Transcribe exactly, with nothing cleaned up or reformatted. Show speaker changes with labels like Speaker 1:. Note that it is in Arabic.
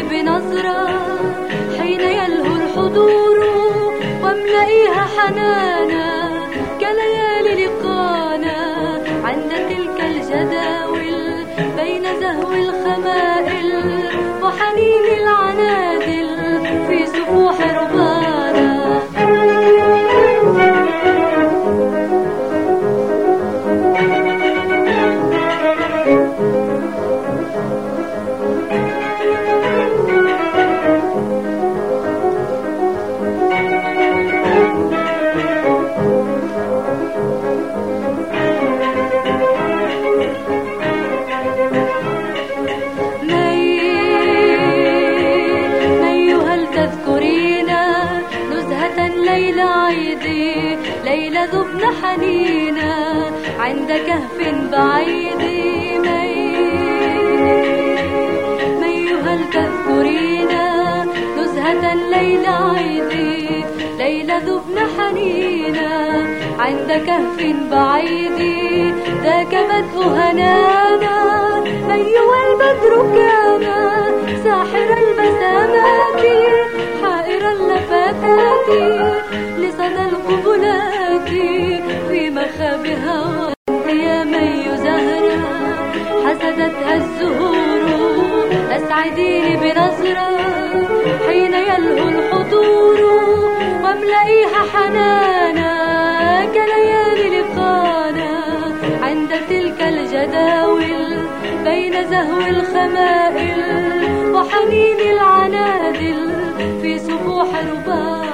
Speaker 1: بنظرة حين يلهو الحضور، واملئيها حنانا كليالي لقانا عند تلك الجداول بين زهو الخمائل وحنين العنادل في سفوح ربانا. ليلة عيدي ليلة ذبن حنينة عند كهف بعيد. مي هل تذكرين نزهة ليلة عيدي ليلة ذبن حنينة عند كهف بعيد. ذاك بدء هنانا مي والبدر كان ساحر البسامات حائر اللفاتات لصدى القبلات في مخابها. يا مي زهرة حسدتها الزهور أسعديني بنظرة حين يلهو الحضور، واملئيها حنانا كليالي لقانا عند تلك الجداول بين زهو الخمائل وحنين العنادل في سفوح ربانا.